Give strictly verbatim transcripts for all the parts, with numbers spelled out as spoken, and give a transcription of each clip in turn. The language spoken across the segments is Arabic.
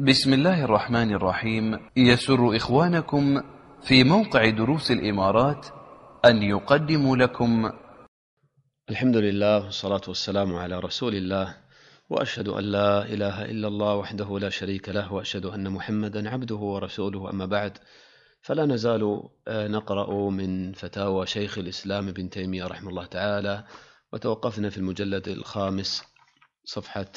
بسم الله الرحمن الرحيم. يسر إخوانكم في موقع دروس الإمارات أن يقدموا لكم الحمد لله والصلاة والسلام على رسول الله، وأشهد أن لا إله إلا الله وحده لا شريك له، وأشهد أن محمدا عبده ورسوله. أما بعد، فلا نزال نقرأ من فتاوى شيخ الإسلام ابن تيمية رحمه الله تعالى، وتوقفنا في المجلد الخامس صفحة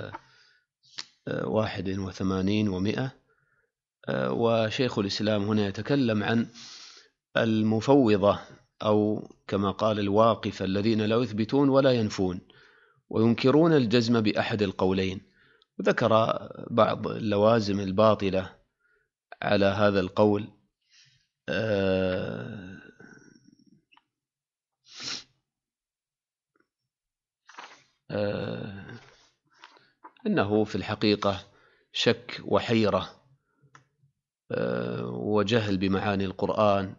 واحد وثمانين ومئة. وشيخ الإسلام هنا يتكلم عن المفوضة، أو كما قال الواقفة، الذين لا يثبتون ولا ينفون وينكرون الجزم بأحد القولين. وذكر بعض اللوازم الباطلة على هذا القول، آه آه أنه في الحقيقة شك وحيرة آه وجهل بمعاني القرآن.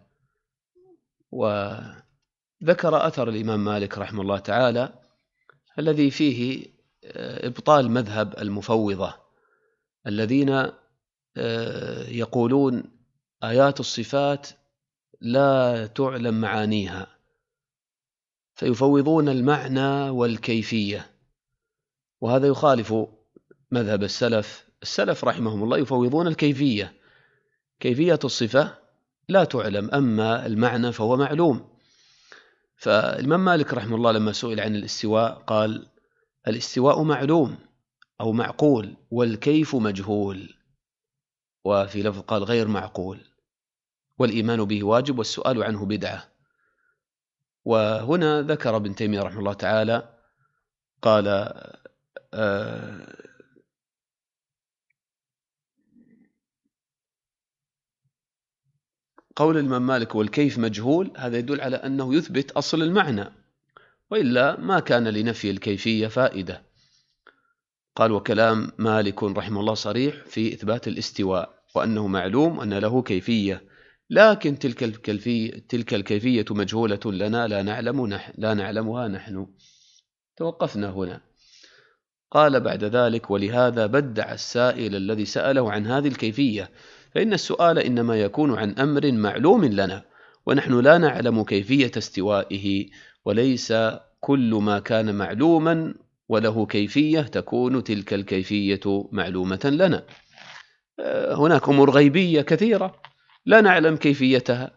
وذكر أثر الإمام مالك رحمه الله تعالى الذي فيه إبطال مذهب المفوضة الذين يقولون آيات الصفات لا تعلم معانيها، فيفوضون المعنى والكيفية، وهذا يخالف مذهب السلف. السلف رحمهم الله يفوضون الكيفية، كيفية الصفة لا تعلم، أما المعنى فهو معلوم. فالإمام مالك رحمه الله لما سئل عن الاستواء قال: الاستواء معلوم أو معقول، والكيف مجهول. وفي لفظ قال غير معقول، والإيمان به واجب والسؤال عنه بدعة. وهنا ذكر ابن تيمية رحمه الله تعالى قال: آه قول الإمام مالك والكيف مجهول، هذا يدل على أنه يثبت أصل المعنى، وإلا ما كان لنفي الكيفية فائدة. قال: وكلام مالك رحمه الله صريح في إثبات الاستواء، وأنه معلوم أن له كيفية، لكن تلك الكيفية, تلك الكيفية مجهولة لنا، لا نعلم نحن لا نعلمها نحن. توقفنا هنا. قال بعد ذلك: ولهذا بدع السائل الذي سأله عن هذه الكيفية، فإن السؤال إنما يكون عن أمر معلوم لنا، ونحن لا نعلم كيفية استوائه، وليس كل ما كان معلوما وله كيفية تكون تلك الكيفية معلومة لنا. هناك أمور غيبية كثيرة لا نعلم كيفيتها،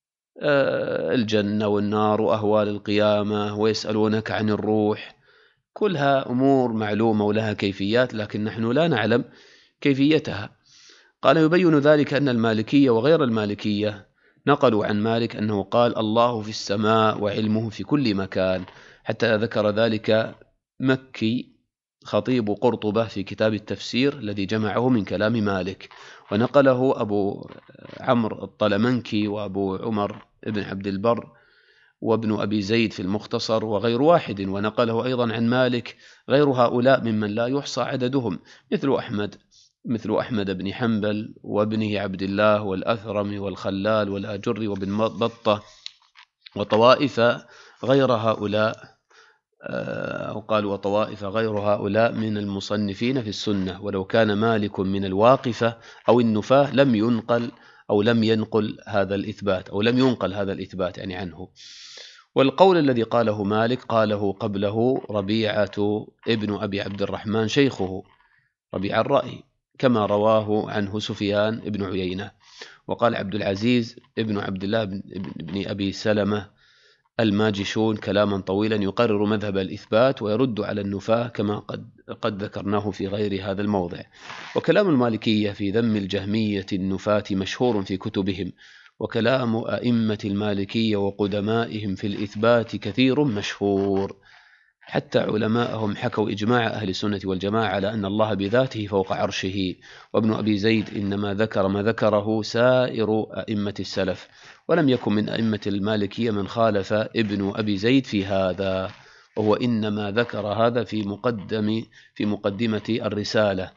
الجنة والنار وأهوال القيامة، ويسألونك عن الروح، كلها أمور معلومة ولها كيفيات، لكن نحن لا نعلم كيفيتها. قال: يبين ذلك أن المالكية وغير المالكية نقلوا عن مالك أنه قال: الله في السماء وعلمه في كل مكان، حتى ذكر ذلك مكي خطيب قرطبة في كتاب التفسير الذي جمعه من كلام مالك، ونقله أبو عمرو الطلمنكي وأبو عمر ابن عبد البر وابن أبي زيد في المختصر وغير واحد، ونقله أيضا عن مالك غير هؤلاء ممن لا يحصى عددهم، مثل أحمد مثل أحمد بن حنبل وابنه عبد الله والأثرم والخلال والآجر وابن بطة، وطوائف غير هؤلاء، أو قال وطوائف غير هؤلاء من المصنفين في السنة. ولو كان مالك من الواقفة أو النفاة لم ينقل أو لم ينقل هذا الإثبات أو لم ينقل هذا الإثبات يعني عنه. والقول الذي قاله مالك قاله قبله ربيعة ابن أبي عبد الرحمن شيخه ربيع الرأي، كما رواه عنه سفيان ابن عيينة. وقال عبد العزيز ابن عبد الله بن أبي سلمة الماجشون كلاما طويلا يقرر مذهب الإثبات ويرد على النفاة، كما قد, قد ذكرناه في غير هذا الموضع. وكلام المالكية في ذم الجهمية النفاة مشهور في كتبهم، وكلام أئمة المالكية وقدمائهم في الإثبات كثير مشهور، حتى علماءهم حكوا إجماع أهل السنة والجماعة على أن الله بذاته فوق عرشه. وابن أبي زيد إنما ذكر ما ذكره سائر أئمة السلف، ولم يكن من أئمة المالكية من خالف ابن أبي زيد في هذا، وهو إنما ذكر هذا في مقدم في مقدمة الرسالة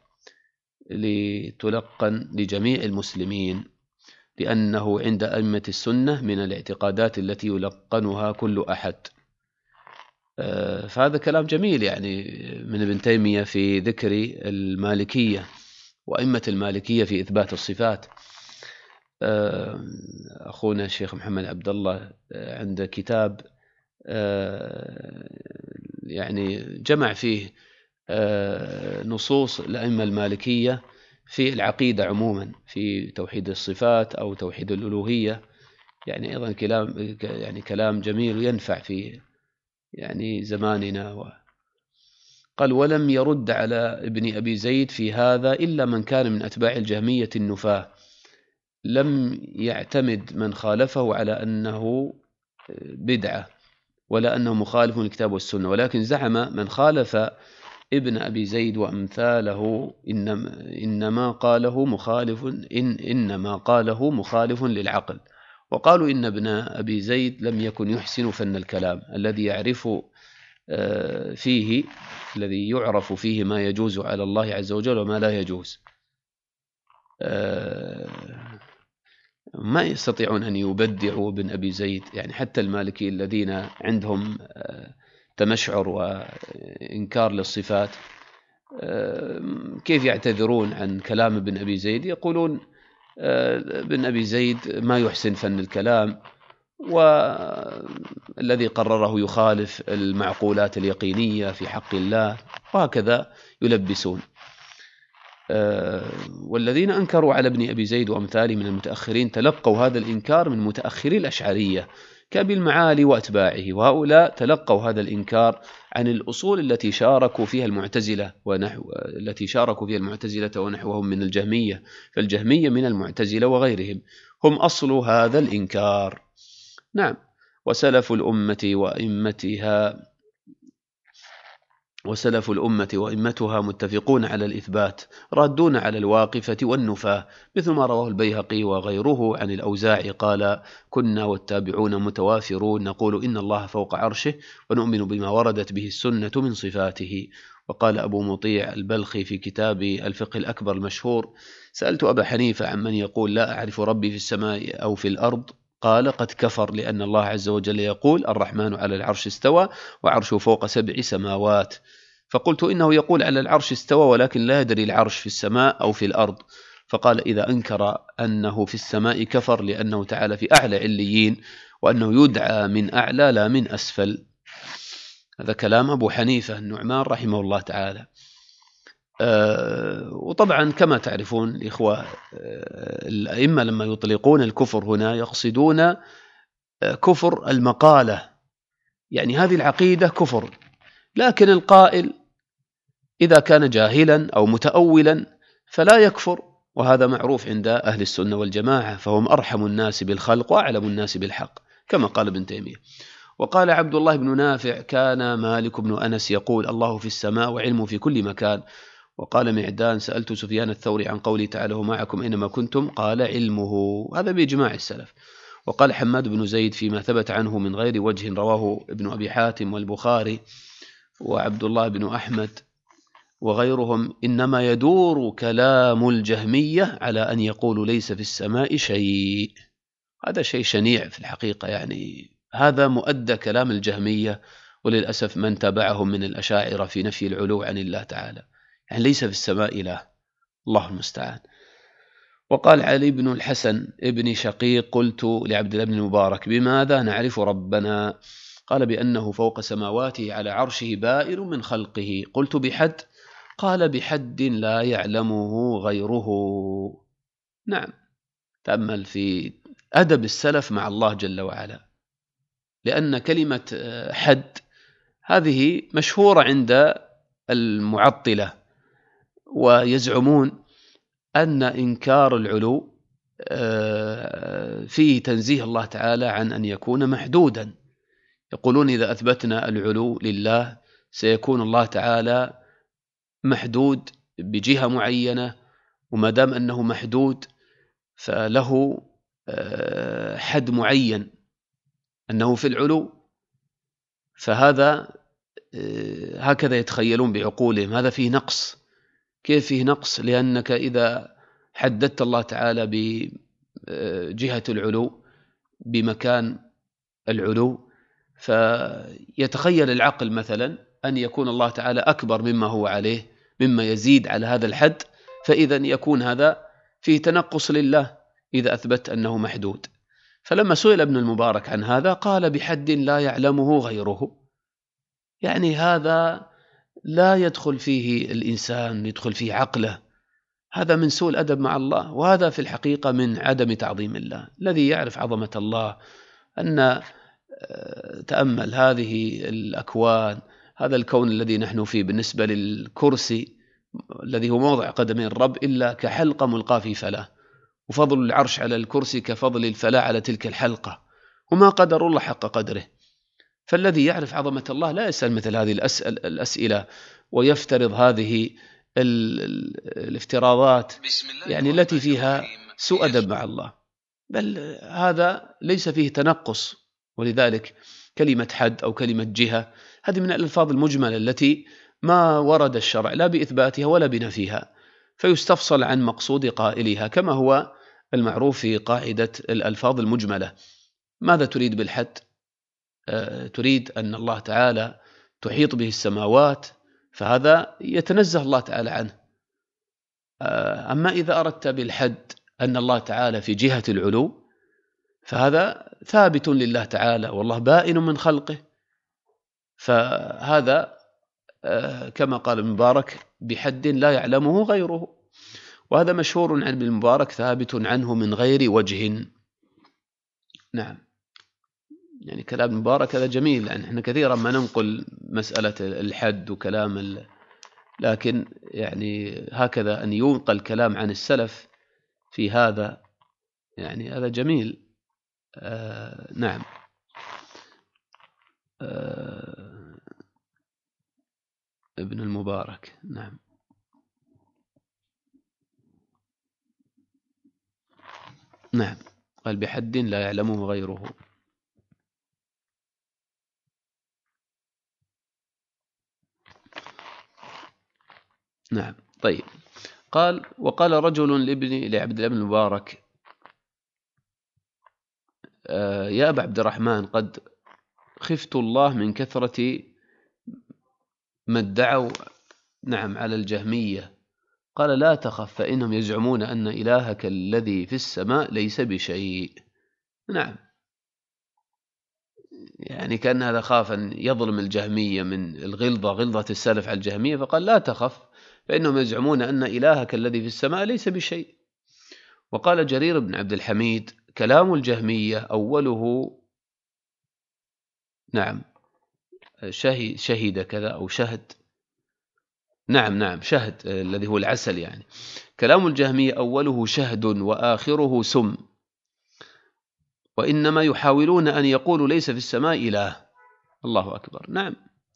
لتلقن لجميع المسلمين، لأنه عند أئمة السنة من الاعتقادات التي يلقنها كل أحد. فهذا كلام جميل يعني من ابن تيمية في ذكر المالكية. وأئمة المالكية في إثبات الصفات. أخونا الشيخ محمد عبد الله عنده كتاب يعني جمع فيه نصوص الأئمة المالكية في العقيدة عموما، في توحيد الصفات أو توحيد الألوهية، يعني أيضا كلام يعني كلام جميل وينفع في يعني زماننا. و قال: ولم يرد على ابن أبي زيد في هذا إلا من كان من أتباع الجهمية النفاة، لم يعتمد من خالفه على أنه بدعة ولا أنه مخالف للكتاب والسنة، ولكن زعم من خالف ابن أبي زيد وأمثاله إنما, إنما قاله مخالف إن إنما قاله مخالف للعقل. وقالوا إن ابن أبي زيد لم يكن يحسن فن الكلام الذي يعرف فيه الذي يعرف فيه ما يجوز على الله عز وجل وما لا يجوز. ما يستطيعون أن يبدعوا ابن أبي زيد، يعني حتى المالكي الذين عندهم تمشعر وإنكار للصفات كيف يعتذرون عن كلام ابن أبي زيد؟ يقولون ابن أبي زيد ما يحسن فن الكلام، والذي قرره يخالف المعقولات اليقينية في حق الله، وهكذا يلبسون. والذين أنكروا على ابن أبي زيد وأمثاله من المتأخرين تلقوا هذا الإنكار من متأخري الأشعرية كأبي المعالي وأتباعه، وهؤلاء تلقوا هذا الإنكار عن الأصول التي شاركوا فيها المعتزلة ونحو التي شاركوا فيها المعتزلة ونحوهم من الجهمية، فالجهمية من المعتزلة وغيرهم هم أصل هذا الإنكار. نعم. وسلف الأمة وإمتها وسلف الأمة وإمتها متفقون على الإثبات، رادون على الواقفة والنفاة، مثل ما رواه البيهقي وغيره عن الأوزاعي قال: كنا والتابعون متوافرون نقول إن الله فوق عرشه ونؤمن بما وردت به السنة من صفاته. وقال أبو مطيع البلخي في كتاب الفقه الأكبر المشهور: سألت أبا حنيفة عن من يقول لا أعرف ربي في السماء أو في الأرض، قال: قد كفر، لأن الله عز وجل يقول: الرحمن على العرش استوى وعرشه فوق سبع سماوات. فقلت: إنه يقول على العرش استوى ولكن لا يدري العرش في السماء أو في الأرض. فقال: إذا أنكر أنه في السماء كفر، لأنه تعالى في أعلى عليين، وأنه يدعى من أعلى لا من أسفل. هذا كلام أبو حنيفة النعمان رحمه الله تعالى. أه وطبعا كما تعرفون الإخوة، أه الأئمة لما يطلقون الكفر هنا يقصدون أه كفر المقالة، يعني هذه العقيدة كفر، لكن القائل إذا كان جاهلا أو متأولا فلا يكفر، وهذا معروف عند أهل السنة والجماعة، فهم أرحم الناس بالخلق وأعلم الناس بالحق كما قال ابن تيمية. وقال عبد الله بن نافع: كان مالك بن أنس يقول: الله في السماء وعلمه في كل مكان. وقال معدان: سألت سفيان الثوري عن قوله تعالى: معكم أينما كنتم، قال: علمه. هذا بإجماع السلف. وقال حماد بن زيد فيما ثبت عنه من غير وجه رواه ابن أبي حاتم والبخاري وعبد الله بن أحمد وغيرهم: إنما يدور كلام الجهمية على أن يقول ليس في السماء شيء. هذا شيء شنيع في الحقيقة، يعني هذا مؤدى كلام الجهمية، وللأسف من تبعهم من الأشاعرة في نفي العلو عن الله تعالى، يعني ليس في السماء إله، الله المستعان. وقال علي بن الحسن ابن شقيق: قلت لعبد الله بن المبارك: بماذا نعرف ربنا؟ قال: بأنه فوق سماواته على عرشه بائن من خلقه. قلت: بحد؟ قال: بحد لا يعلمه غيره. نعم. تأمل في أدب السلف مع الله جل وعلا، لأن كلمة حد هذه مشهورة عند المعطلة، ويزعمون أن إنكار العلو فيه تنزيه الله تعالى عن أن يكون محدودا. يقولون إذا أثبتنا العلو لله سيكون الله تعالى محدود بجهة معينة، وما دام أنه محدود فله حد معين أنه في العلو، فهذا هكذا يتخيلون بعقولهم، هذا فيه نقص. كيف فيه نقص؟ لأنك إذا حددت الله تعالى بجهة العلو بمكان العلو، فيتخيل العقل مثلا أن يكون الله تعالى أكبر مما هو عليه، مما يزيد على هذا الحد، فإذا يكون هذا فيه تنقص لله إذا أثبت أنه محدود. فلما سئل ابن المبارك عن هذا قال بحد لا يعلمه غيره، يعني هذا لا يدخل فيه الإنسان، يدخل فيه عقله، هذا من سوء الأدب مع الله، وهذا في الحقيقة من عدم تعظيم الله. الذي يعرف عظمة الله أن تأمل هذه الأكوان، هذا الكون الذي نحن فيه بالنسبة للكرسي الذي هو موضع قدمي الرب إلا كحلقة ملقاة في فلاة، وفضل العرش على الكرسي كفضل الفلاة على تلك الحلقة، وما قدر الله حق قدره. فالذي يعرف عظمة الله لا يسأل مثل هذه الأسئلة, الأسئلة ويفترض هذه الافتراضات يعني التي فيها سوء أدب مع الله، بل هذا ليس فيه تنقص. ولذلك كلمة حد أو كلمة جهة هذه من الألفاظ المجملة التي ما ورد الشرع لا بإثباتها ولا بنفيها، فيستفصل عن مقصود قائلها، كما هو المعروف في قاعدة الألفاظ المجملة. ماذا تريد بالحد؟ أه تريد أن الله تعالى تحيط به السماوات، فهذا يتنزه الله تعالى عنه. أه أما إذا أردت بالحد أن الله تعالى في جهة العلو فهذا ثابت لله تعالى، والله بائن من خلقه، فهذا أه كما قال ابن المبارك بحد لا يعلمه غيره، وهذا مشهور عن ابن المبارك ثابت عنه من غير وجه. نعم، يعني كلام المبارك هذا جميل، يعني احنا كثيرا ما ننقل مسألة الحد وكلام ال... لكن يعني هكذا أن ينقل كلام عن السلف في هذا، يعني هذا جميل. آه نعم. آه ابن المبارك نعم. نعم، قال بحد لا يعلمه غيره. نعم. طيب، قال وقال رجل لابن لعبد الله بن المبارك آه يا أبا عبد الرحمن قد خفت الله من كثرة ما ادعوا نعم على الجهمية. قال لا تخف فإنهم يزعمون أن إلهك الذي في السماء ليس بشيء. نعم، يعني كان هذا خاف أن يظلم الجهمية من الغلظة غلظة السلف على الجهمية، فقال لا تخف فإنهم يزعمون أن إلهك الذي في السماء ليس بشيء. وقال جرير بن عبد الحميد كلام الجهمية أوله نعم شهد, شهد كذا أو شهد نعم نعم شهد الذي هو العسل، يعني كلام الجهمية أوله شهد وآخره سم، وإنما يحاولون أن يقولوا ليس في السماء إله. الله أكبر. نعم،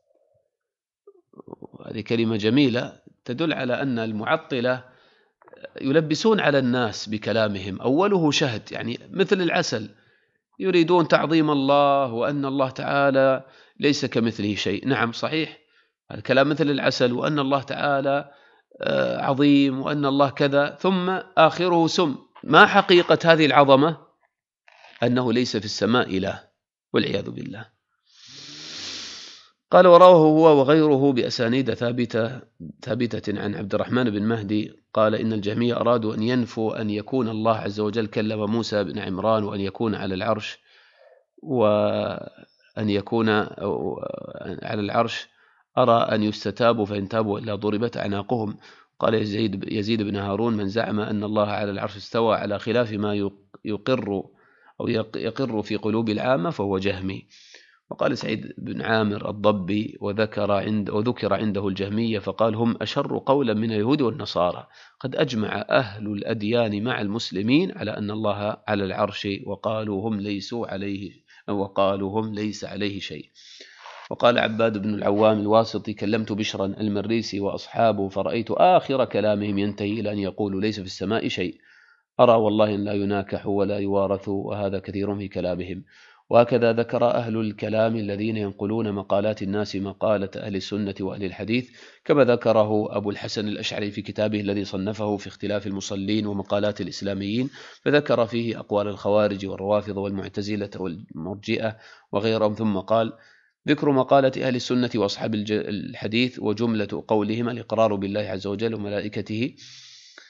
هذه كلمة جميلة تدل على أن المعطلة يلبسون على الناس بكلامهم. أوله شهد يعني مثل العسل، يريدون تعظيم الله وأن الله تعالى ليس كمثله شيء. نعم صحيح، الكلام مثل العسل وأن الله تعالى عظيم وأن الله كذا، ثم آخره سم. ما حقيقة هذه العظمة؟ أنه ليس في السماء إله والعياذ بالله. قال ورواه هو وغيره بأسانيد ثابتة ثابتة عن عبد الرحمن بن مهدي قال إن الجهمية أرادوا أن ينفوا أن يكون الله عز وجل كلم موسى بن عمران وأن يكون على العرش وأن يكون على العرش أرى أن يستتابوا فإن تابوا إلا ضربت أعناقهم. قال يزيد, يزيد بن هارون من زعم أن الله على العرش استوى على خلاف ما يقر أو يقر في قلوب العامة فهو جهمي. وقال سعيد بن عامر الضبي وذكر, عند وذكر عنده الجهمية فقال هم أشر قولا من اليهود والنصارى، قد أجمع أهل الأديان مع المسلمين على أن الله على العرش وقالوا هم ليسوا عليه وقالوا هم ليس عليه شيء. وقال عباد بن العوام الواسطي كلمت بشرا المريسي وأصحابه فرأيت آخر كلامهم ينتهي إلى أن يقولوا ليس في السماء شيء، أرى والله أن لا يناكحوا ولا يوارثوا، وهذا كثير في كلامهم. وهكذا ذكر أهل الكلام الذين ينقلون مقالات الناس مقالة أهل السنة وأهل الحديث، كما ذكره أبو الحسن الأشعري في كتابه الذي صنفه في اختلاف المصلين ومقالات الإسلاميين، فذكر فيه أقوال الخوارج والروافض والمعتزلة والمرجئة وغيرهم، ثم قال ذكر مقالة أهل السنة وأصحاب الحديث وجملة قولهم الإقرار بالله عز وجل وملائكته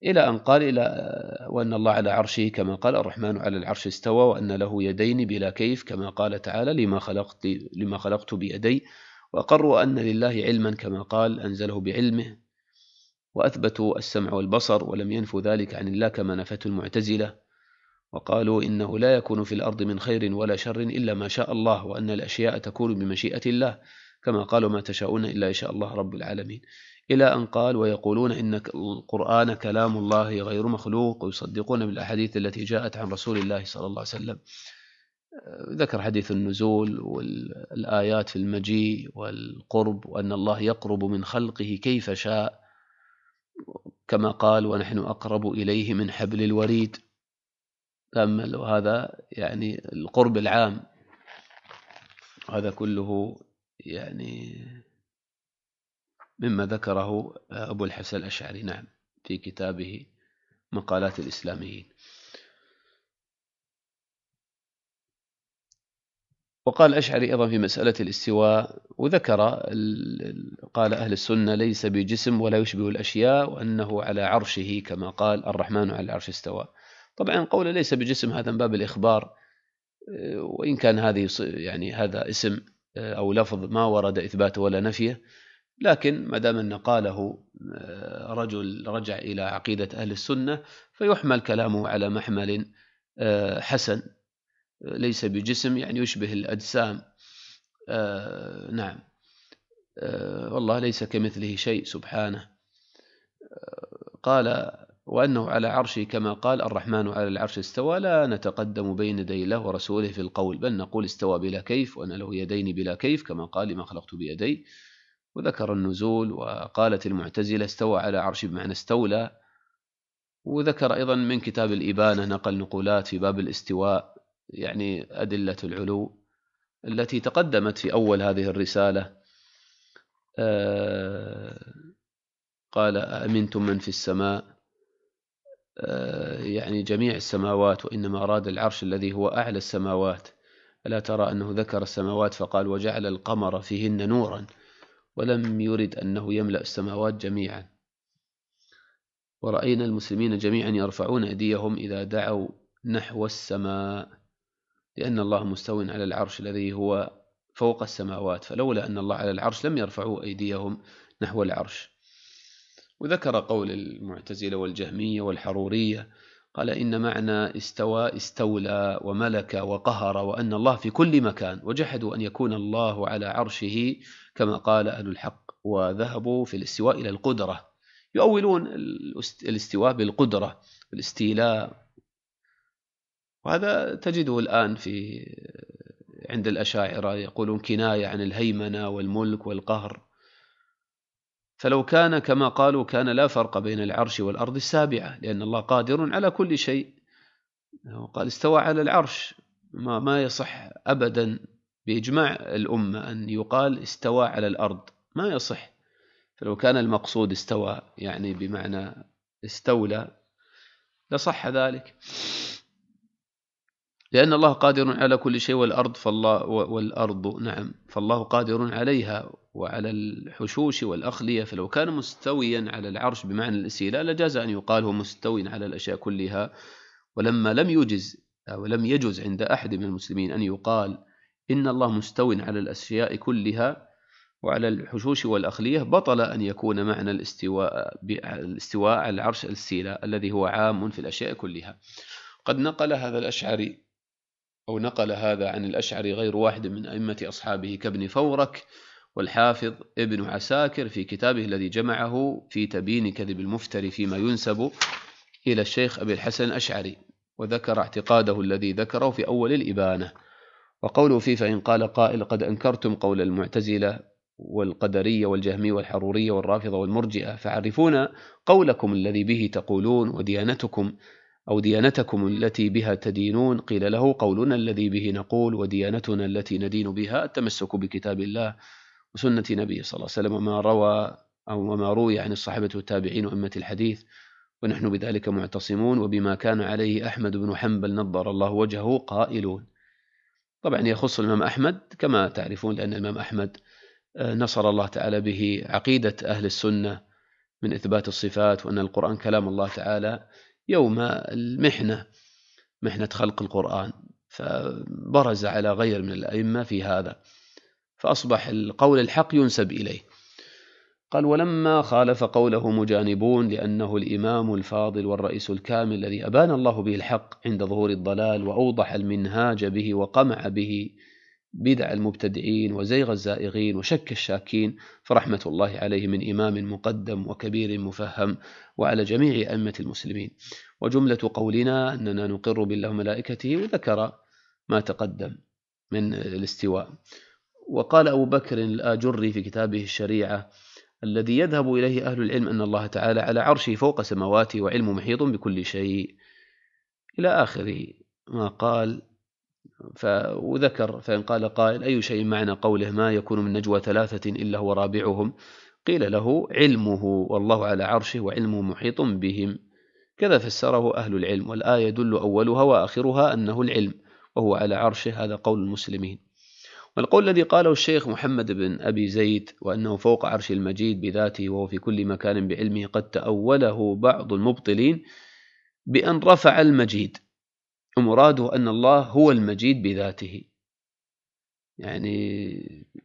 إلى أن قال إلى وأن الله على عرشه كما قال الرحمن على العرش استوى وأن له يدين بلا كيف كما قال تعالى لما خلقت, لما خلقت بيدي، وأقروا أن لله علما كما قال أنزله بعلمه، وأثبتوا السمع والبصر ولم ينفوا ذلك عن الله كما نفته المعتزلة، وقالوا إنه لا يكون في الأرض من خير ولا شر إلا ما شاء الله، وأن الأشياء تكون بمشيئة الله كما قالوا ما تشاءون إلا يشاء الله رب العالمين، إلى أن قال ويقولون إن القرآن كلام الله غير مخلوق، ويصدقون بالأحاديث التي جاءت عن رسول الله صلى الله عليه وسلم. ذكر حديث النزول والآيات في المجيء والقرب، وأن الله يقرب من خلقه كيف شاء كما قال ونحن أقرب إليه من حبل الوريد. تأمل هذا يعني القرب العام، هذا كله يعني مما ذكره أبو الحسن الأشعري نعم في كتابه مقالات الإسلاميين. وقال الأشعري أيضا في مسألة الاستواء، وذكر قال أهل السنة ليس بجسم ولا يشبه الأشياء، وأنه على عرشه كما قال الرحمن على العرش استوى. طبعا قول ليس بجسم هذا من باب الإخبار، وإن كان هذه يعني هذا اسم أو لفظ ما ورد إثباته ولا نفيه، لكن ما دام أن قاله رجل رجع إلى عقيدة أهل السنة فيحمل كلامه على محمل حسن. ليس بجسم يعني يشبه الأجسام، نعم، والله ليس كمثله شيء سبحانه. قال وأنه على عرشه كما قال الرحمن على العرش استوى، لا نتقدم بين يدي الله ورسوله في القول، بل نقول استوى بلا كيف، وأن له يدين بلا كيف كما قال لما خلقت بيدي. وذكر النزول، وقالت المعتزلة استوى على عرشه بمعنى استولى. وذكر أيضا من كتاب الإبانة نقل نقولات في باب الاستواء، يعني أدلة العلو التي تقدمت في أول هذه الرسالة. آه قال أأمنتم من في السماء، آه يعني جميع السماوات، وإنما أراد العرش الذي هو أعلى السماوات. ألا ترى أنه ذكر السماوات فقال وجعل القمر فيهن نورا، ولم يرد أنه يملأ السماوات جميعا. ورأينا المسلمين جميعا يرفعون أيديهم إذا دعوا نحو السماء، لأن الله مستو على العرش الذي هو فوق السماوات، فلولا أن الله على العرش لم يرفعوا أيديهم نحو العرش. وذكر قول المعتزلة والجهمية والحرورية، قال إن معنى استوى استولى وملك وقهر، وأن الله في كل مكان، وجحدوا أن يكون الله على عرشه كما قال أهل الحق، وذهبوا في الاستواء إلى القدرة، يؤولون الاستواء بالقدرة الاستيلاء. وهذا تجده الآن في عند الأشاعرة يقولون كناية عن الهيمنة والملك والقهر. فلو كان كما قالوا كان لا فرق بين العرش والأرض السابعة، لأن الله قادر على كل شيء. قال استوى على العرش، ما, ما يصح أبدا بإجماع الأمة أن يقال استوى على الأرض، ما يصح. فلو كان المقصود استوى يعني بمعنى استولى لصح ذلك، لأن الله قادر على كل شيء، والأرض فالله والأرض نعم فالله قادر عليها وعلى الحشوش والأخلية. فلو كان مستويا على العرش بمعنى الاستيلاء لجاز أن يقال هو مستوي على الأشياء كلها. ولما لم يجز أو لم يجز عند أحد من المسلمين أن يقال إن الله مستوي على الأشياء كلها وعلى الحشوش والأخلية، بطل أن يكون معنى الاستواء الاستواء على العرش الاستيلاء الذي هو عام في الأشياء كلها. قد نقل هذا الأشعري أو نقل هذا عن الأشعري غير واحد من أئمة أصحابه كابن فورك والحافظ ابن عساكر في كتابه الذي جمعه في تبيين كذب المفتري فيما ينسب إلى الشيخ أبي الحسن الأشعري، وذكر اعتقاده الذي ذكره في أول الإبانة. وقوله فيه فإن قال قائل قد أنكرتم قول المعتزلة والقدرية والجهمية والحرورية والرافضة والمرجئة، فعرفون قولكم الذي به تقولون وديانتكم أو ديانتكم التي بها تدينون. قيل له قولنا الذي به نقول وديانتنا التي ندين بها التمسك بكتاب الله وسنة نبيه صلى الله عليه وسلم، وما روى أو وما روي عن الصحابة والتابعين وأئمة الحديث، ونحن بذلك معتصمون، وبما كان عليه أحمد بن حنبل نضر الله وجهه قائلون. طبعا يخص الإمام أحمد كما تعرفون، لأن الإمام أحمد نصر الله تعالى به عقيدة أهل السنة من إثبات الصفات، وأن القرآن كلام الله تعالى يوم المحنة، محنة خلق القرآن، فبرز على غير من الأئمة في هذا، فأصبح القول الحق ينسب إليه. قال: ولما خالف قوله مجانبون لأنه الإمام الفاضل والرئيس الكامل الذي أبان الله به الحق عند ظهور الضلال، وأوضح المنهاج به، وقمع به بدع المبتدعين وزيغ الزائغين وشك الشاكين، فرحمة الله عليه من إمام مقدم وكبير مفهم، وعلى جميع أئمة المسلمين. وجملة قولنا أننا نقر بالله وملائكته، وذكر ما تقدم من الاستواء. وقال أبو بكر الآجري في كتابه الشريعة: الذي يذهب إليه أهل العلم أن الله تعالى على عرشه فوق سماواته، وعلمه محيط بكل شيء، إلى آخر ما قال. وذكر: فإن قال قائل: أي شيء معنى قوله ما يكون من نجوى ثلاثة إلا هو رابعهم؟ قيل له: علمه، والله على عرشه وعلمه محيط بهم. كذا فسره أهل العلم، والآية يدل أولها وآخرها أنه العلم وهو على عرشه، هذا قول المسلمين. والقول الذي قاله الشيخ محمد بن أبي زيد وأنه فوق عرش المجيد بذاته وهو في كل مكان بعلمه، قد تأوله بعض المبطلين بأن رفع المجيد، ومراده أن الله هو المجيد بذاته، يعني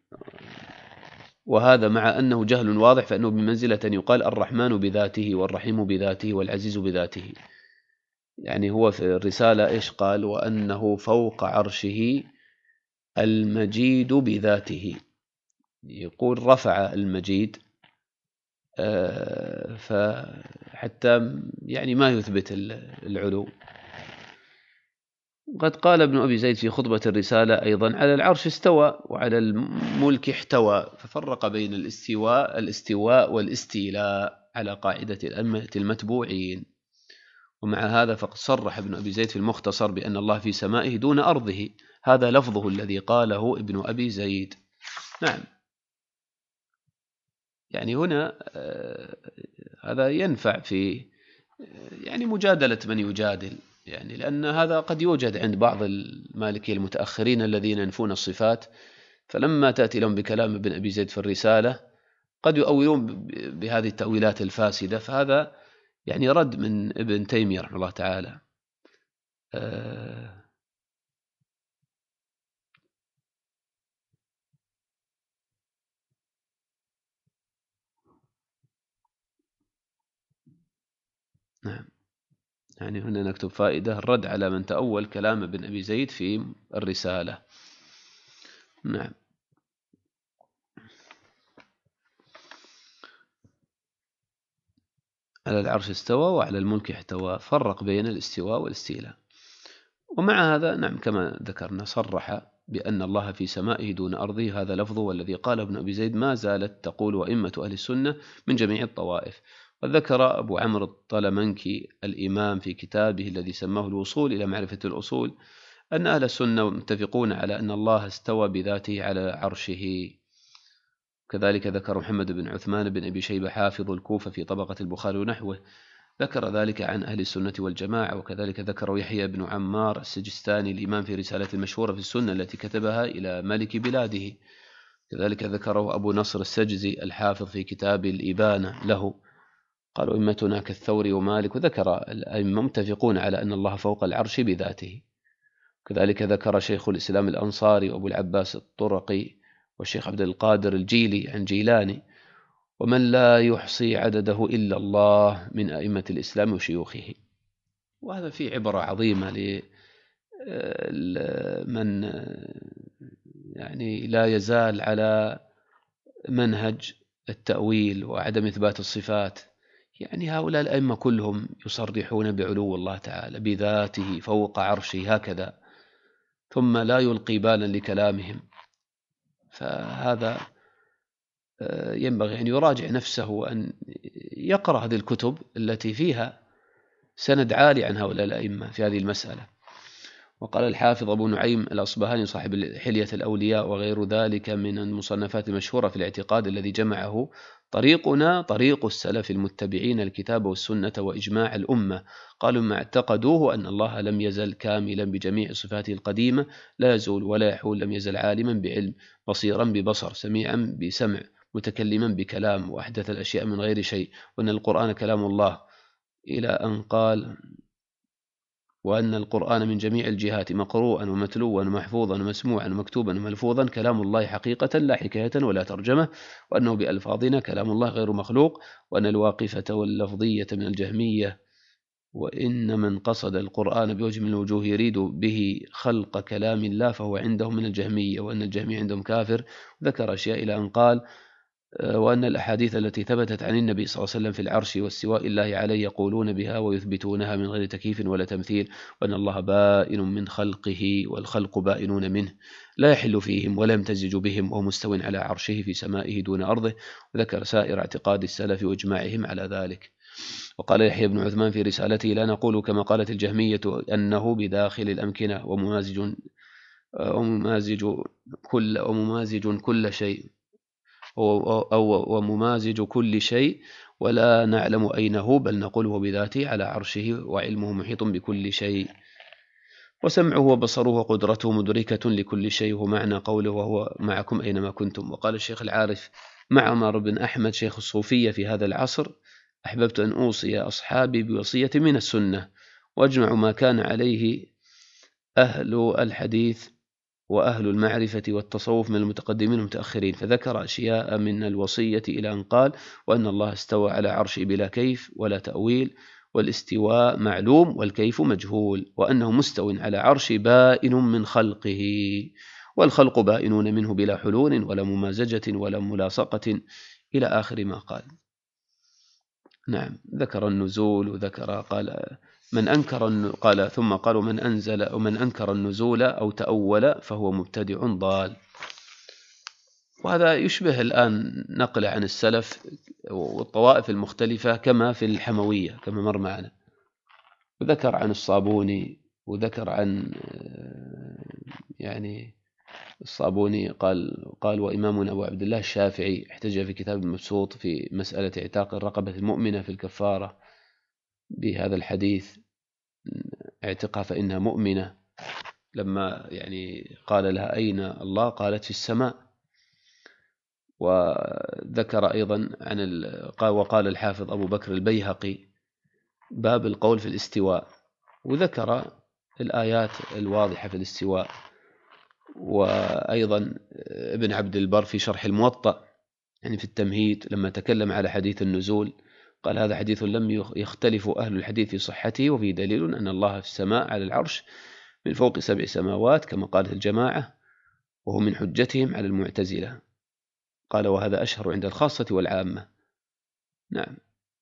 وهذا مع أنه جهل واضح، فإنه بمنزلة أن يقال الرحمن بذاته والرحيم بذاته والعزيز بذاته. يعني هو في الرسالة إيش قال؟ وأنه فوق عرشه المجيد بذاته، يقول رفع المجيد، فحتى يعني ما يثبت العلو. قد قال ابن أبي زيد في خطبة الرسالة أيضا: على العرش استوى وعلى الملك احتوى، ففرق بين الاستواء الاستواء والاستيلاء على قاعدة الأئمة المتبوعين. ومع هذا فقد صرح ابن أبي زيد في المختصر بأن الله في سمائه دون أرضه، هذا لفظه الذي قاله ابن أبي زيد. نعم، يعني هنا هذا ينفع في يعني مجادلة من يجادل، يعني لأن هذا قد يوجد عند بعض المالكية المتأخرين الذين ينفون الصفات، فلما تأتي لهم بكلام ابن أبي زيد في الرسالة قد يؤولون بهذه التأويلات الفاسدة، فهذا يعني رد من ابن تيمية رحمه الله تعالى. آه نعم، يعني هنا نكتب فائدة: الرد على من تأول كلام ابن أبي زيد في الرسالة. نعم. على العرش استوى وعلى الملك احتوى، فرق بين الاستواء والاستيلاء. ومع هذا نعم كما ذكرنا صرح بأن الله في سمائه دون أرضه، هذا لفظه، والذي قال ابن أبي زيد ما زالت تقول أئمة أهل السنة من جميع الطوائف. وذكر أبو عمرو الطلمنكي الإمام في كتابه الذي سماه الوصول إلى معرفة الأصول أن أهل السنة متفقون على أن الله استوى بذاته على عرشه. كذلك ذكر محمد بن عثمان بن أبي شيبة حافظ الكوفة في طبقة البخاري ونحوه، ذكر ذلك عن أهل السنة والجماعة. وكذلك ذكر يحيى بن عمار السجستاني الإمام في رسالة المشهورة في السنة التي كتبها إلى ملك بلاده. كذلك ذكره أبو نصر السجزي الحافظ في كتاب الإبانة له. قالوا أئمتنا كالثوري ومالك، وذكر الأئمة متفقون على أن الله فوق العرش بذاته. كذلك ذكر شيخ الإسلام الأنصاري وأبو العباس الطرقي والشيخ عبد القادر الجيلي عن جيلاني، ومن لا يحصي عدده إلا الله من أئمة الإسلام وشيوخه. وهذا فيه عبرة عظيمة لمن يعني لا يزال على منهج التأويل وعدم إثبات الصفات. يعني هؤلاء الأئمة كلهم يصرحون بعلو الله تعالى بذاته فوق عرشه هكذا، ثم لا يلقي بالا لكلامهم. فهذا ينبغي أن يراجع نفسه وأن يقرأ هذه الكتب التي فيها سند عالي عن هؤلاء الأئمة في هذه المسألة. وقال الحافظ أبو نعيم الأصبهاني صاحب حلية الأولياء وغير ذلك من المصنفات المشهورة في الاعتقاد الذي جمعه: طريقنا طريق السلف المتبعين الكتاب والسنة وإجماع الأمة. قالوا ما اعتقدوه أن الله لم يزل كاملا بجميع صفاته القديمة، لا يزول ولا يحول، لم يزل عالما بعلم، بصيرا ببصر، سميعا بسمع، متكلما بكلام وأحدث الأشياء من غير شيء، وأن القرآن كلام الله، إلى أن قال وأن القرآن من جميع الجهات مقروءا ومتلوا ومحفوظا ومسموعا ومكتوبا وملفوظا كلام الله حقيقة لا حكاية ولا ترجمة، وأنه بألفاظنا كلام الله غير مخلوق، وأن الواقفة واللفظية من الجهمية، وإن من قصد القرآن بوجه من الوجوه يريد به خلق كلام الله فهو عندهم من الجهمية، وأن الجهمية عندهم كافر. ذكر أشياء إلى أن قال وأن الأحاديث التي ثبتت عن النبي صلى الله عليه وسلم في العرش واستواء الله عليه يقولون بها ويثبتونها من غير تكييف ولا تمثيل، وأن الله بائن من خلقه والخلق بائنون منه لا يحل فيهم ولا يمتزج بهم، وهو مستو على عرشه في سمائه دون أرضه. وذكر سائر اعتقاد السلف وإجماعهم على ذلك. وقال يحيى بن عثمان في رسالته لا نقول كما قالت الجهمية أنه بداخل الأمكنة وممازج وممازج كل وممازج كل شيء أو وممازج كل شيء ولا نعلم أين هو، بل نقول هو بذاته على عرشه وعلمه محيط بكل شيء، وسمعه وبصره وقدرته مدركة لكل شيء، هو معنى قوله وهو معكم أينما كنتم. وقال الشيخ العارف معمر بن أحمد شيخ الصوفية في هذا العصر أحببت أن أوصي أصحابي بوصية من السنة وأجمع ما كان عليه أهل الحديث وأهل المعرفة والتصوف من المتقدمين والمتأخرين، فذكر أشياء من الوصية إلى أن قال وأن الله استوى على عرشه بلا كيف ولا تأويل، والاستواء معلوم والكيف مجهول، وأنه مستو على عرش بائن من خلقه، والخلق بائنون منه بلا حلول ولا ممازجة ولا ملاصقة إلى آخر ما قال. نعم، ذكر النزول وذكر قال من أنكر قال ثم قال من أنزل ومن أنكر النزول أو تأول فهو مبتدع ضال. وهذا يشبه الآن نقل عن السلف والطوائف المختلفة كما في الحموية كما مر معنا، وذكر عن الصابوني وذكر عن يعني الصابوني قال قال وإمامنا أبو عبد الله الشافعي احتج في كتاب المبسوط في مسألة اعتاق الرقبة المؤمنة في الكفارة بهذا الحديث اعتقها فإنها مؤمنة، لما يعني قال لها أين الله قالت في السماء. وذكر أيضا عن وقال الحافظ أبو بكر البيهقي باب القول في الاستواء، وذكر الآيات الواضحة في الاستواء. وأيضا ابن عبد البر في شرح الموطأ يعني في التمهيد لما تكلم على حديث النزول قال هذا حديث لم يختلف أهل الحديث في صحته، وفي دليل أن الله في السماء على العرش من فوق سبع سماوات كما قالت الجماعة، وهو من حجتهم على المعتزلة. قال وهذا أشهر عند الخاصة والعامة. نعم.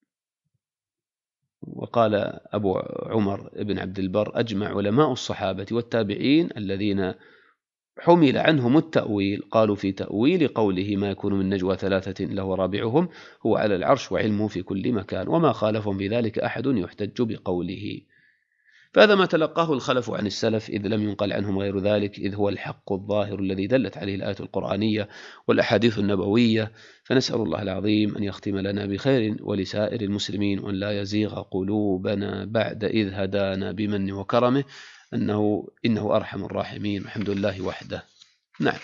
وقال أبو عمر ابن عبد البر أجمع علماء الصحابة والتابعين الذين حمل عنهم التأويل قالوا في تأويل قوله ما يكون من نجوى ثلاثة إلا هو رابعهم هو على العرش وعلمه في كل مكان، وما خالفهم في ذلك أحد يحتج بقوله. فهذا ما تلقاه الخلف عن السلف إذ لم ينقل عنهم غير ذلك، إذ هو الحق الظاهر الذي دلت عليه الآية القرآنية والأحاديث النبوية. فنسأل الله العظيم أن يختم لنا بخير ولسائر المسلمين، وأن لا يزيغ قلوبنا بعد إذ هدانا بمن وكرمه، أنه إنه أرحم الراحمين، الحمد لله وحده. نعم.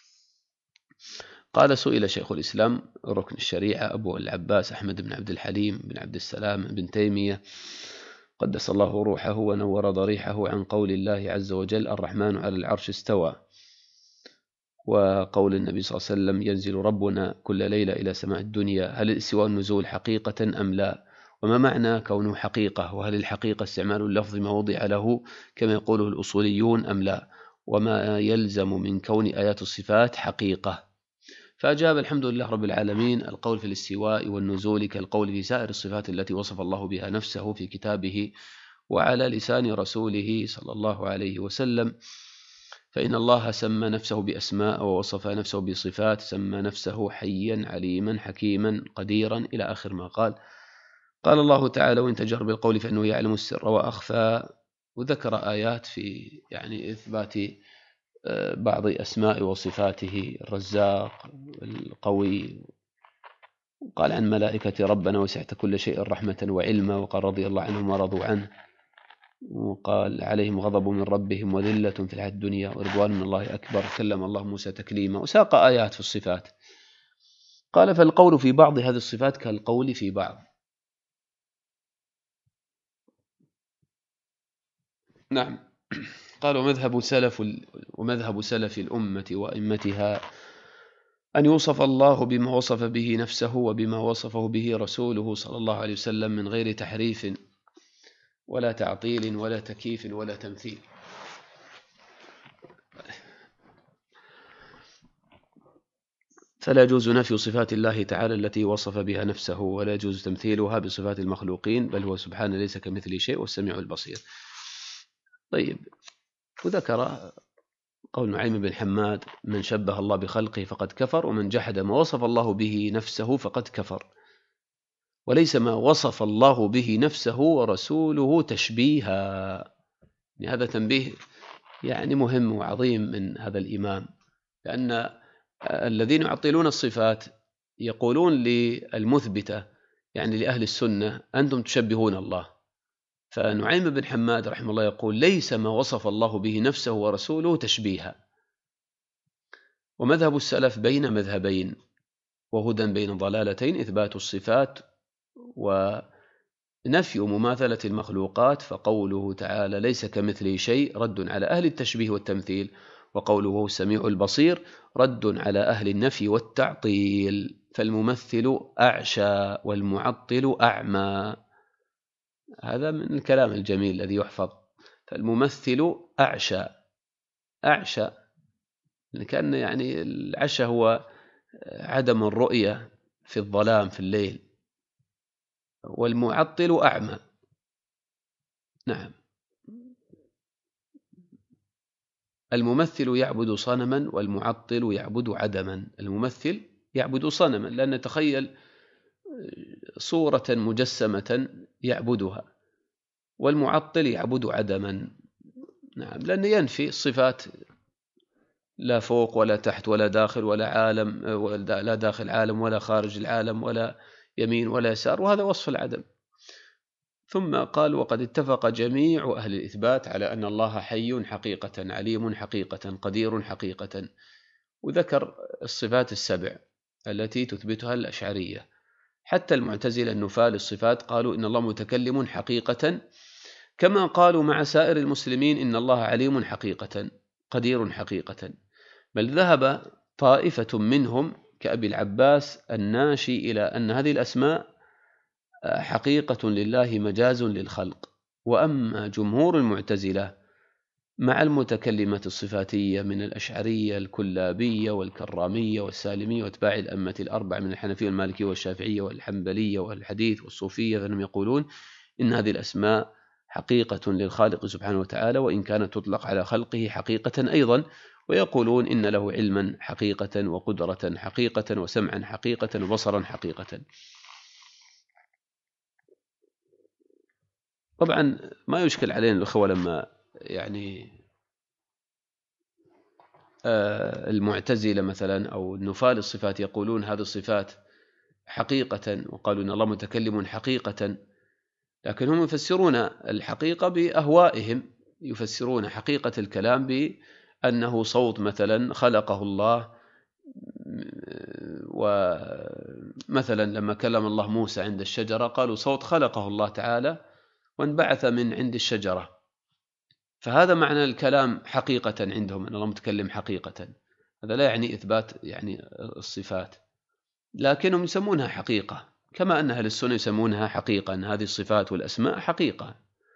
قال سئل شيخ الإسلام ركن الشريعة أبو العباس أحمد بن عبد الحليم بن عبد السلام بن تيمية قدس الله روحه ونور ضريحه عن قول الله عز وجل الرحمن على العرش استوى، وقول النبي صلى الله عليه وسلم ينزل ربنا كل ليلة إلى سماء الدنيا، هل الاستواء النزول حقيقة أم لا؟ وما معنى كونه حقيقة؟ وهل الحقيقة استعمال اللفظ ما وضع له كما يقوله الأصوليون أم لا؟ وما يلزم من كون آيات الصفات حقيقة؟ فأجاب الحمد لله رب العالمين القول في الاستواء والنزول كالقول في سائر الصفات التي وصف الله بها نفسه في كتابه وعلى لسان رسوله صلى الله عليه وسلم، فإن الله سمى نفسه بأسماء ووصف نفسه بصفات، سمى نفسه حيا عليما حكيما قديرا إلى آخر ما قال. قال الله تعالى وإن تجهر بالقول فإنه يعلم السر وأخفى، وذكر آيات في يعني إثبات بعض أسماء وصفاته الرزاق القوي. قال عن ملائكة ربنا وسعت كل شيء رحمة وعلما، وقال رضي الله عنهم ورضوا عنه، وقال عليهم غضب من ربهم وذلة في الحياة الدنيا ورضوان من الله أكبر، كلم الله موسى تكليما، وساق آيات في الصفات. قال فالقول في بعض هذه الصفات كالقول في بعض. نعم. قال ومذهب سلف ومذهب سلف الأمة وأئمتها أن يوصف الله بما وصف به نفسه وبما وصفه به رسوله صلى الله عليه وسلم من غير تحريف ولا تعطيل ولا تكييف ولا تمثيل. فلا يجوز نفي صفات الله تعالى التي وصف بها نفسه، ولا يجوز تمثيلها بصفات المخلوقين، بل هو سبحانه ليس كمثله شيء والسميع البصير. طيب، وذكر قول نعيم بن حماد: من شبه الله بخلقه فقد كفر، ومن جحد ما وصف الله به نفسه فقد كفر. وليس ما وصف الله به نفسه ورسوله تشبيها. يعني هذا تنبيه يعني مهم وعظيم من هذا الإمام، لأن الذين يعطلون الصفات يقولون للمثبتة يعني لأهل السنة: أنتم تشبهون الله. فنعيم بن حماد رحمه الله يقول: ليس ما وصف الله به نفسه ورسوله تشبيها. ومذهب السلف بين مذهبين وهدى بين ضلالتين: إثبات الصفات ونفي مماثلة المخلوقات، فقوله تعالى ليس كمثله شيء رد على أهل التشبيه والتمثيل، وقوله هو السميع البصير رد على أهل النفي والتعطيل. فالممثل أعشى والمعطل أعمى. هذا من الكلام الجميل الذي يحفظ. فالممثل أعشى، أعشى كأن يعني العشى هو عدم الرؤية في الظلام في الليل، والمعطل أعمى. نعم. الممثل يعبد صنما والمعطل يعبد عدما. الممثل يعبد صنما لأن نتخيل صورة مجسمة يعبدها، والمعطل يعبد عدما. نعم، لأن ينفي الصفات: لا فوق ولا تحت ولا داخل ولا عالم، لا داخل عالم ولا خارج العالم ولا يمين ولا يسار، وهذا وصف العدم. ثم قال: وقد اتفق جميع أهل الإثبات على أن الله حي حقيقة، عليم حقيقة، قدير حقيقة. وذكر الصفات السبع التي تثبتها الأشعرية. حتى المعتزلة النفاة للصفات قالوا إن الله متكلم حقيقة، كما قالوا مع سائر المسلمين إن الله عليم حقيقة، قدير حقيقة. بل ذهب طائفة منهم كأبي العباس الناشي إلى أن هذه الأسماء حقيقة لله مجاز للخلق. وأما جمهور المعتزلة مع المتكلمة الصفاتية من الأشعرية الكلابية والكرامية والسالمية واتباع الأئمة الأربعة من الحنفية والمالكية والشافعية والحنبلية والحديث والصوفية، فإنهم يقولون إن هذه الأسماء حقيقة للخالق سبحانه وتعالى، وإن كانت تطلق على خلقه حقيقة أيضا. ويقولون إن له علما حقيقة وقدرة حقيقة وسمعا حقيقة وبصرا حقيقة. طبعا ما يشكل علينا الأخوة لما يعني المعتزلة مثلا أو النفاة للصفات يقولون هذه الصفات حقيقة، وقالوا إن الله متكلم حقيقة، لكن هم يفسرون الحقيقة بأهوائهم. يفسرون حقيقة الكلام بأنه صوت مثلا خلقه الله. ومثلا لما كلم الله موسى عند الشجرة قالوا صوت خلقه الله تعالى وانبعث من عند الشجرة، فهذا معنى الكلام حقيقة عندهم، أن الله متكلم حقيقة. هذا لا يعني إثبات يعني الصفات، لكنهم يسمونها حقيقة، كما أن أهل السنة يسمونها حقيقة، أن هذه الصفات والأسماء حقيقة.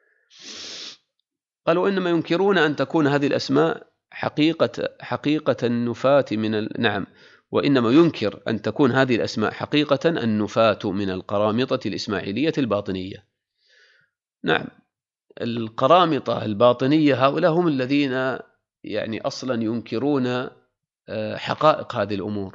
قالوا إنما ينكرون أن تكون هذه الأسماء حقيقة حقيقة النفاة من ال... نعم وإنما ينكر أن تكون هذه الأسماء حقيقة النفاة من القرامطة الإسماعيلية الباطنية. نعم، القرامطة الباطنية هؤلاء هم الذين يعني أصلا ينكرون حقائق هذه الأمور.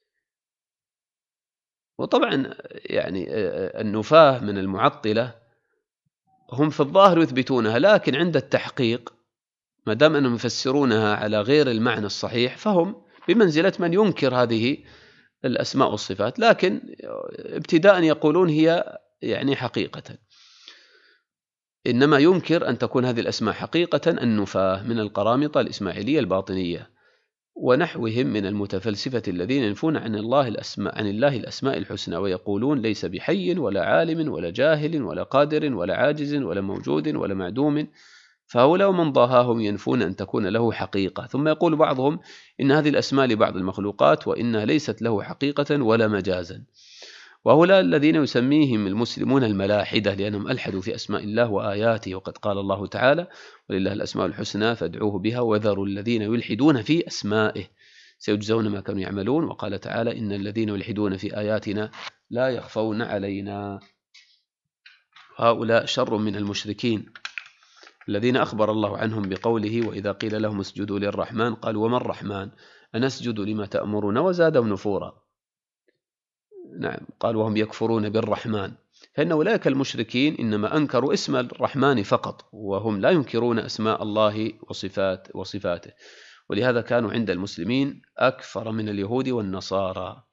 وطبعا يعني النفاة من المعطلة هم في الظاهر يثبتونها، لكن عند التحقيق ما دام أنهم يفسرونها على غير المعنى الصحيح فهم بمنزلة من ينكر هذه الأسماء والصفات، لكن ابتداء يقولون هي يعني حقيقة. إنما ينكر أن تكون هذه الأسماء حقيقة النفاة من القرامطة الإسماعيلية الباطنية. ونحوهم من المتفلسفة الذين ينفون عن الله الأسماء عن الله الأسماء الحسنى، ويقولون ليس بحي ولا عالم ولا جاهل ولا قادر ولا عاجز ولا موجود ولا معدوم، فهؤلاء من ضاهاهم ينفون أن تكون له حقيقة. ثم يقول بعضهم إن هذه الأسماء لبعض المخلوقات وإنها ليست له حقيقة ولا مجازا. وهؤلاء الذين يسميهم المسلمون الملاحدة لأنهم ألحدوا في أسماء الله وآياته، وقد قال الله تعالى ولله الأسماء الحسنى فادعوه بها وذروا الذين يلحدون في أسمائه سيجزون ما كانوا يعملون. وقال تعالى إن الذين يلحدون في آياتنا لا يخفون علينا. هؤلاء شر من المشركين الذين أخبر الله عنهم بقوله وإذا قيل لهم اسجدوا للرحمن قالوا وما الرحمن أنسجد لما تأمرون وزادهم نفورا. نعم، قال وهم يكفرون بالرحمن. فإن أولئك المشركين إنما أنكروا اسم الرحمن فقط، وهم لا ينكرون أسماء الله وصفات وصفاته، ولهذا كانوا عند المسلمين أكفر من اليهود والنصارى.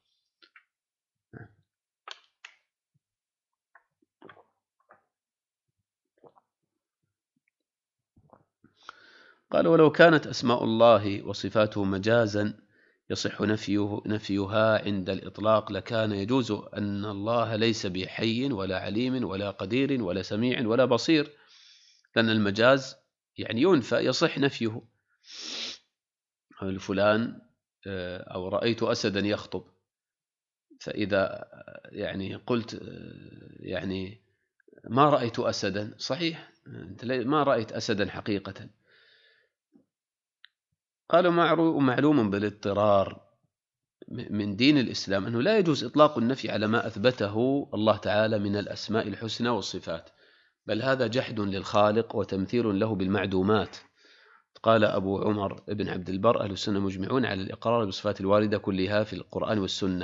قال ولو كانت أسماء الله وصفاته مجازا يصح نفيه نفيها عند الإطلاق لكان يجوز أن الله ليس بحي ولا عليم ولا قدير ولا سميع ولا بصير، لأن المجاز يعني ينفى يصح نفيه. فلان أو رأيت أسدا يخطب، فإذا يعني قلت يعني ما رأيت أسدا، صحيح أنت ما رأيت أسدا حقيقة. قالوا معلوم بالاضطرار من دين الإسلام أنه لا يجوز إطلاق النفي على ما أثبته الله تعالى من الأسماء الحسنى والصفات، بل هذا جحد للخالق وتمثيل له بالمعدومات. قال أبو عمر بن عبد البر أهل السنة مجمعون على الإقرار بالصفات الواردة كلها في القرآن والسنة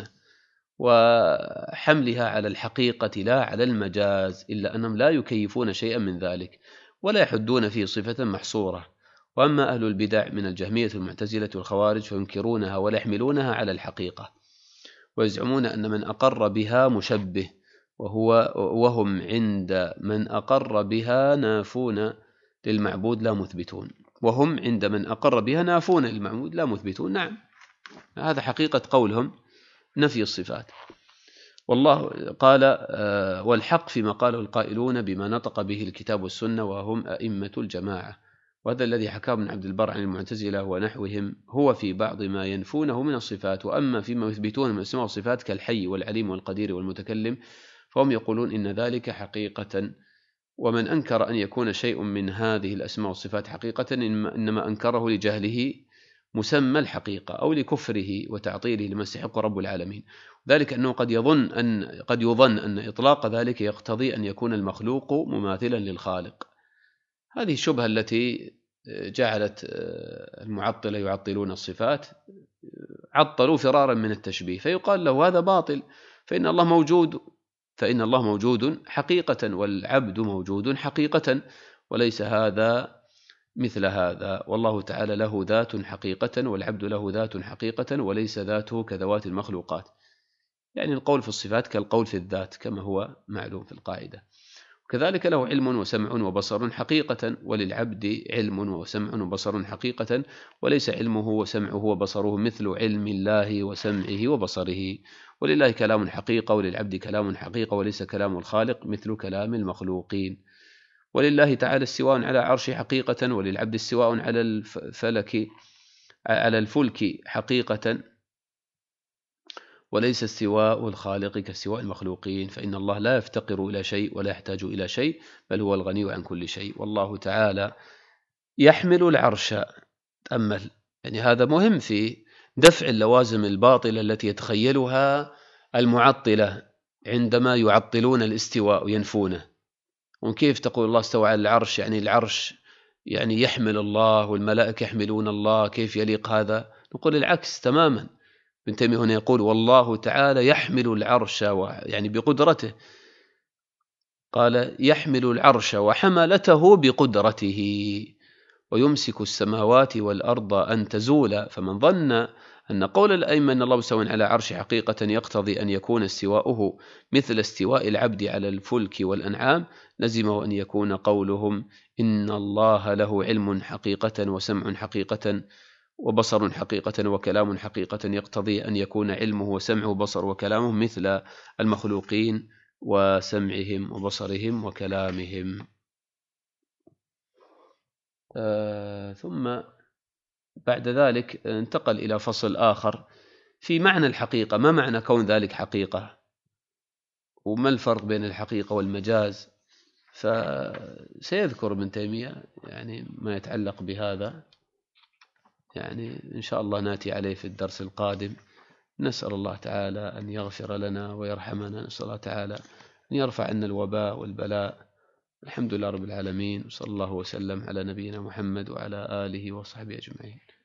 وحملها على الحقيقة لا على المجاز، إلا أنهم لا يكيفون شيئا من ذلك ولا يحدون فيه صفة محصورة. وأما أهل البدع من الجهمية المعتزلة والخوارج فينكرونها ولا يحملونها على الحقيقة، ويزعمون أن من أقر بها مشبه، وهو وهم عند من أقر بها نافون للمعبود لا مثبتون وهم عند من أقر بها نافون للمعبود لا مثبتون. نعم، هذا حقيقة قولهم نفي الصفات. والله قال والحق فيما قاله القائلون بما نطق به الكتاب والسنة وهم أئمة الجماعة. وهذا الذي حكاه ابن عبد البر عن المعتزلة ونحوهم هو في بعض ما ينفونه من الصفات، وأما فيما يثبتون من الأسماء والصفات كالحي والعليم والقدير والمتكلم فهم يقولون إن ذلك حقيقة. ومن أنكر أن يكون شيء من هذه الأسماء والصفات حقيقة إنما أنكره لجهله مسمى الحقيقة أو لكفره وتعطيله لما يستحق رب العالمين. ذلك أنه قد يظن أن قد يظن أن إطلاق ذلك يقتضي أن يكون المخلوق مماثلا للخالق. هذه الشبهة التي جعلت المعطلة يعطلون الصفات، عطلوا فرارا من التشبيه، فيقال له هذا باطل، فإن الله موجود فإن الله موجود حقيقة والعبد موجود حقيقة، وليس هذا مثل هذا. والله تعالى له ذات حقيقة والعبد له ذات حقيقة وليس ذاته كذوات المخلوقات. يعني القول في الصفات كالقول في الذات كما هو معلوم في القاعدة. كذلك له علم وسمع وبصر حقيقة، وللعبد علم وسمع وبصر حقيقة وليس علمه وسمعه وبصره مثل علم الله وسمعه وبصره. ولله كلام حقيقة وللعبد كلام حقيقة وليس كلام الخالق مثل كلام المخلوقين. ولله تعالى استواء على عرش حقيقة وللعبد استواء على الفلك على الفلك حقيقة وليس استواء الخالق كاستواء المخلوقين، فإن الله لا يفتقر إلى شيء ولا يحتاج إلى شيء بل هو الغني عن كل شيء. والله تعالى يحمل العرش. تأمل، يعني هذا مهم في دفع اللوازم الباطلة التي يتخيلها المعطلة عندما يعطلون الاستواء وينفونه. وكيف تقول الله استوى على العرش، يعني العرش يعني يحمل الله والملائكة يحملون الله، كيف يليق هذا؟ نقول العكس تماما. ابن تيمية هنا يقول والله تعالى يحمل العرش يعني بقدرته، قال يحمل العرش وحملته بقدرته ويمسك السماوات والأرض أن تزولا. فمن ظن أن قول الأئمة أن الله مستوى على عرش حقيقة يقتضي أن يكون استواؤه مثل استواء العبد على الفلك والأنعام لزمه أن يكون قولهم إن الله له علم حقيقة وسمع حقيقة وبصر حقيقة وكلام حقيقة يقتضي أن يكون علمه وسمعه وبصر وكلامه مثل المخلوقين وسمعهم وبصرهم وكلامهم. آه ثم بعد ذلك انتقل إلى فصل آخر في معنى الحقيقة. ما معنى كون ذلك حقيقة؟ وما الفرق بين الحقيقة والمجاز؟ فسيذكر ابن تيمية يعني ما يتعلق بهذا، يعني إن شاء الله ناتي عليه في الدرس القادم. نسأل الله تعالى أن يغفر لنا ويرحمنا، نسأل الله تعالى أن يرفع عنا الوباء والبلاء. الحمد لله رب العالمين، وصلى الله وسلم على نبينا محمد وعلى آله وصحبه أجمعين.